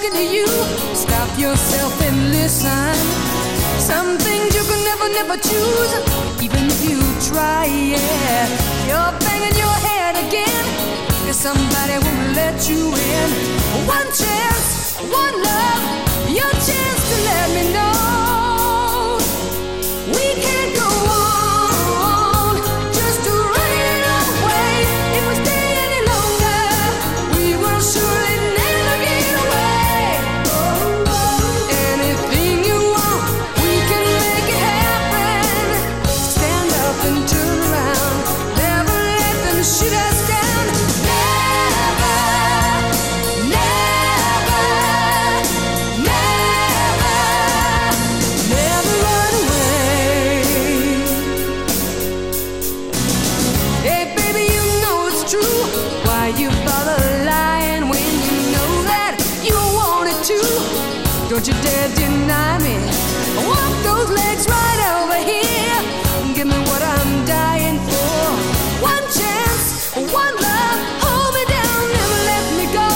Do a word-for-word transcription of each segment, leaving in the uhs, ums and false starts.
talking to you. Stop yourself and listen. Some things you can never, never choose, even if you try, yeah. You're banging your head again, cause somebody won't let you in. One chance, one love, your chance to let me know. We can't go on, just to run it away. If we stay any longer, we will surely never get away. Anything you want, we can make it happen. Stand up and turn around, never let them shoot us down. Never, never, never, never run away. Hey baby, you know it's true. Why you bother lying when you know that you want it too? Don't you dare deny me. Walk those legs right over here. Give me what I'm dying for. One chance, one love. Hold me down, never let me go.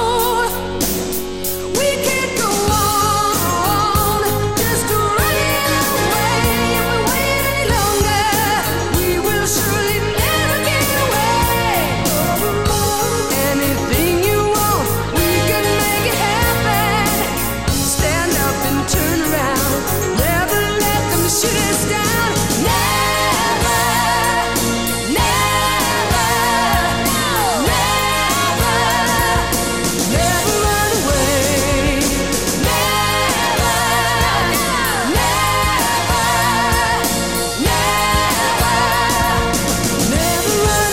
We can't go on, just to run it away. If we wait any longer, we will surely never get away. Anything you want, we can make it happen. Stand up and turn around, never let them shoot us down. Never, never, never, never run away. Never, never, never, never run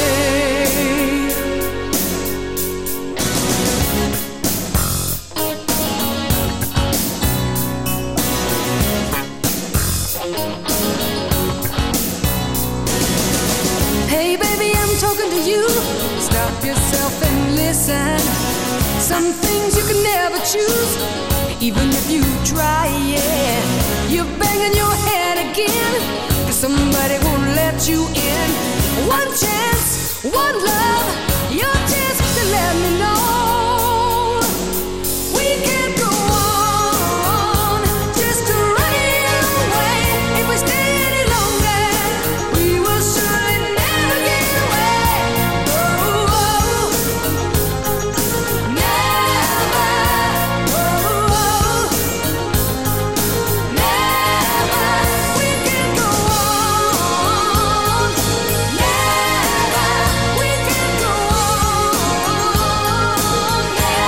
away. Hey baby, I'm talking to you. Stop yourself and listen. Some things you can never choose, even if you try, yeah. You're banging your head again, cause somebody won't let you in. One chance, one love, your chance to let me know. We can't go on, just to run it away. If we stay any longer, we will surely never get away. Oh, oh, never. Oh, oh, never. We can't go on. Never. We can't go on.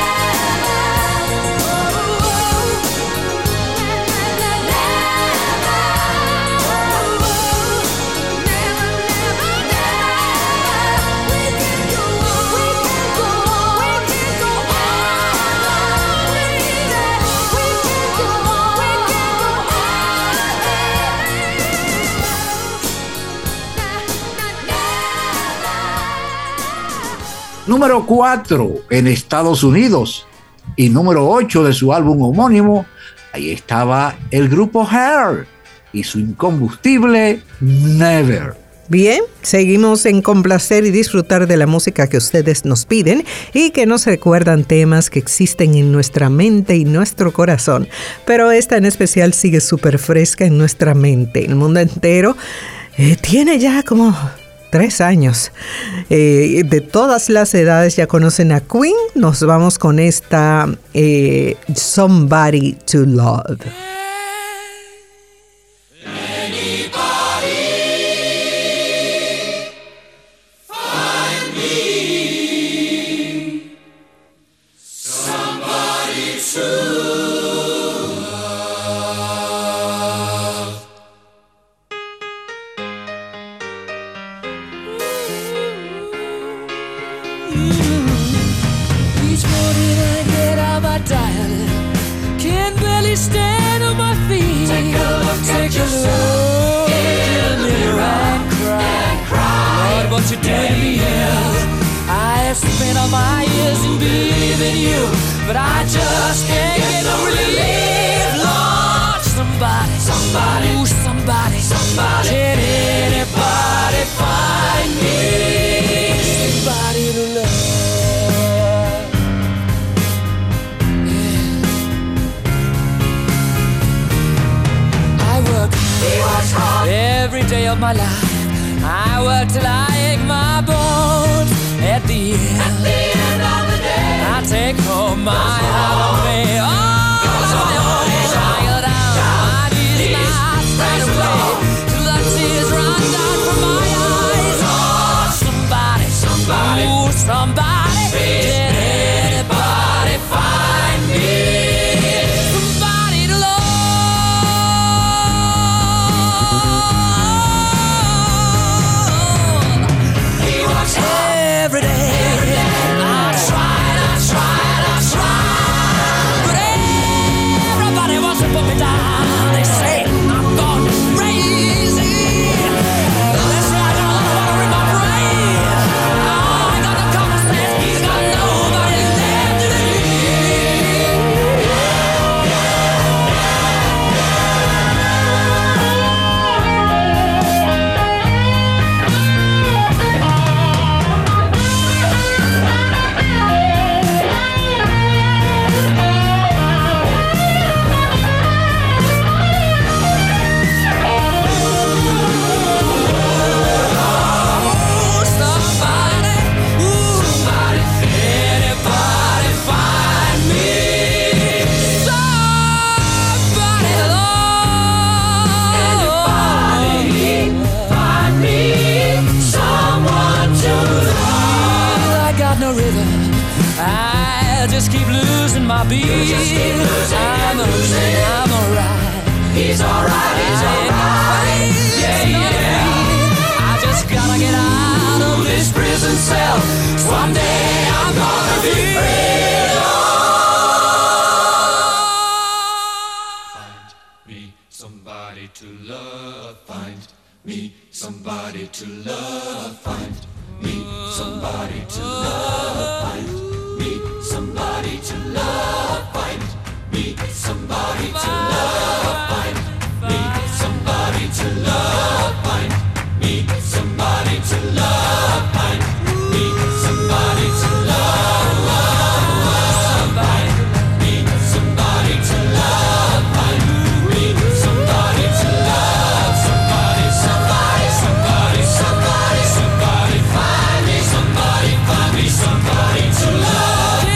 Número cuatro en Estados Unidos y número ocho de su álbum homónimo. Ahí estaba el grupo Hair y su incombustible Never. Bien, seguimos en complacer y disfrutar de la música que ustedes nos piden y que nos recuerdan temas que existen en nuestra mente y nuestro corazón. Pero esta en especial sigue súper fresca en nuestra mente. El mundo entero eh, tiene ya como tres años. Eh, de todas las edades ya conocen a Queen. Nos vamos con esta eh, Somebody to Love. But I just can't get no relief. Lord, somebody, somebody, ooh, somebody, somebody. Can anybody find me somebody to love? day of my life. I work till I ache my bones. At the end, At the end of the day, I take home my holiday. All of my own. Trial down my knees, my straight away, till the tears run down from my eyes. Oh, somebody, somebody, ooh, somebody, did anybody find me? Every day, every day, I tried, I tried, I tried, but everybody wants to put me down. They say I'm gone crazy. They say I got a lot of water in my brain. Oh, I got no common sense, got nobody left to just keep losing my beat. Just keep losing, I'm losing. I'm alright. He's alright. He's alright. Yeah, yeah. I just gotta get out of this prison cell. Someday I'm gonna be free. Find me somebody to love. Find me somebody to love. Find me somebody to love. Find somebody to love, find me somebody to love, find me somebody to love, find me somebody to love, find me somebody to love, find me somebody to love, find me somebody to love, somebody, somebody, somebody, somebody, somebody, find me somebody, find me somebody to love.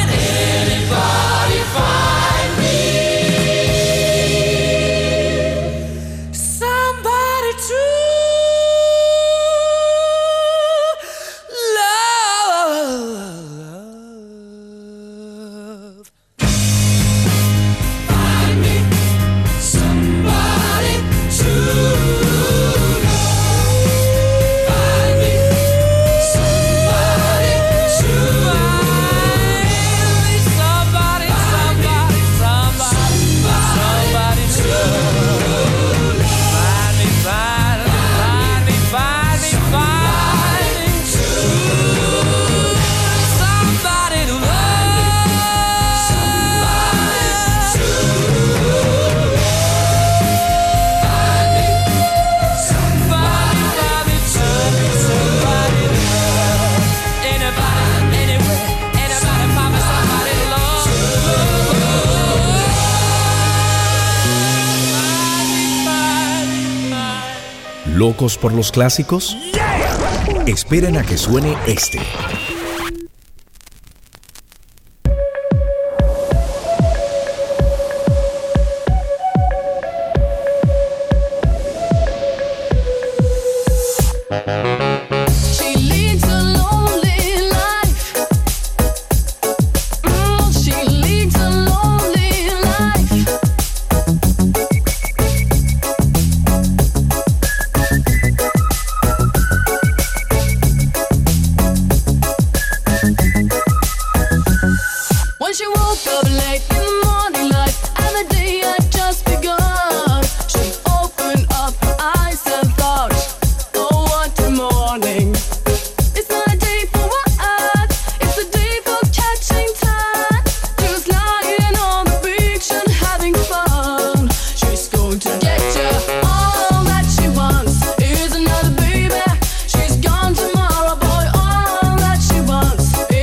¿Locos por los clásicos? Yeah. Esperen a que suene este.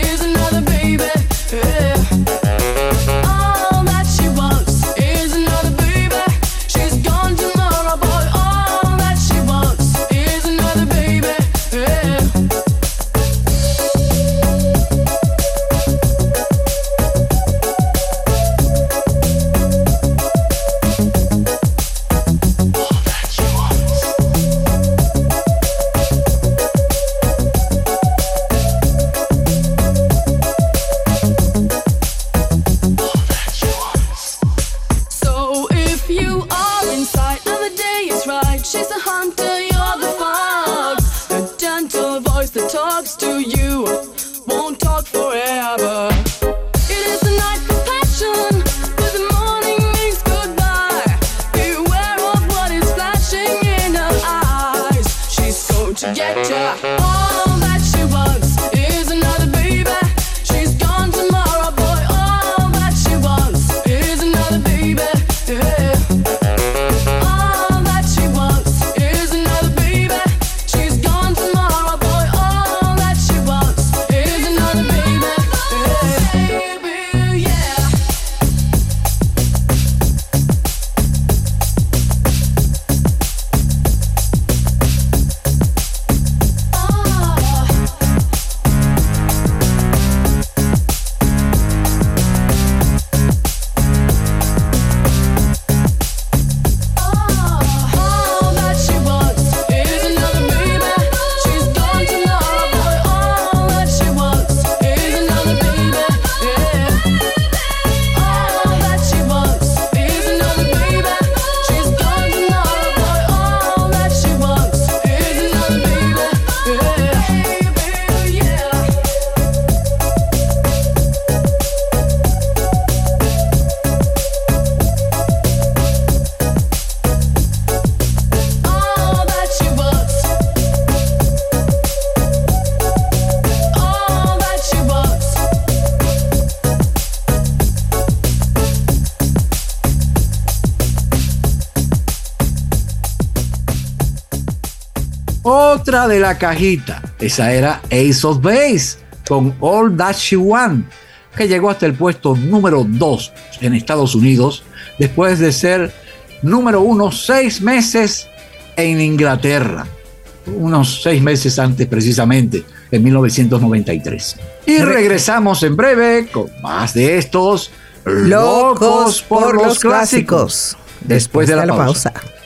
All that she wants is another otra de la cajita. Esa era Ace of Base con All That She Want, que llegó hasta el puesto número dos en Estados Unidos después de ser número uno seis meses en Inglaterra. Unos seis meses antes precisamente, en mil novecientos noventa y tres. Y regresamos en breve con más de estos Locos por los clásicos. Después de la pausa.